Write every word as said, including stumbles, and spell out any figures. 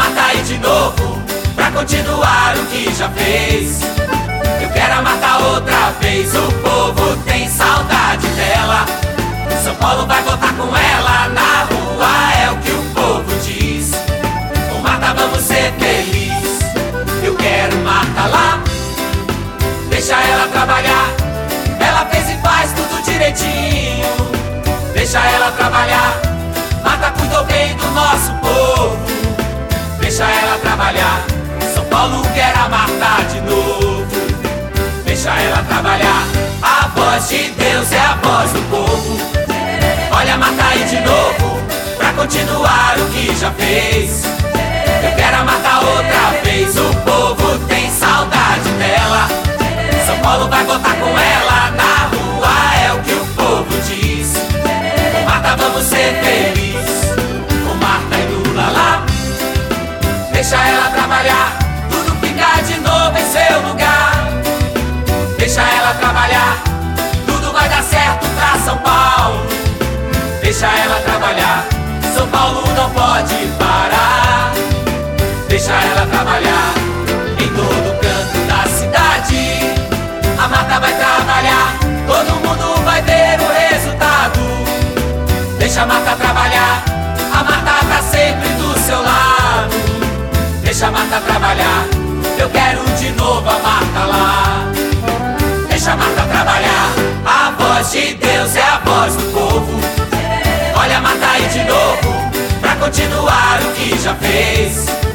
Marta aí de novo, pra continuar o que já fez. Eu quero a Marta outra vez, o povo tem saudade dela. São Paulo vai votar com ela, na rua é o que o povo diz. Com Marta vamos ser felizes. Eu quero Marta lá, deixa ela trabalhar. Ela fez e faz tudo direitinho. Deixa ela trabalhar. Marta cuidou bem do nosso povo. Deixa ela trabalhar. São Paulo quer a Marta de novo. Deixa ela trabalhar. A voz de Deus é a voz do povo. Olha a Marta aí de novo, pra continuar o que já fez. Eu quero a Marta outra vez, o povo tem saudade dela. São Paulo vai votar com ela, na rua é o que o povo diz. Com Marta vamos ser felizes, com Marta e Lula lá. Deixa ela trabalhar, tudo fica de novo em seu lugar. Deixa ela trabalhar, tudo vai dar certo pra São Paulo. Deixa ela trabalhar, São Paulo não pode parar. Deixa ela trabalhar, em todo canto da cidade. A Marta vai trabalhar, todo mundo vai ver o resultado. Deixa a Marta trabalhar, a Marta tá sempre do seu lado. Deixa a Marta trabalhar, eu quero de novo a Marta lá. Deixa a Marta trabalhar, a voz de Deus é a voz do povo. Olha a Marta aí de novo, pra continuar o que já fez.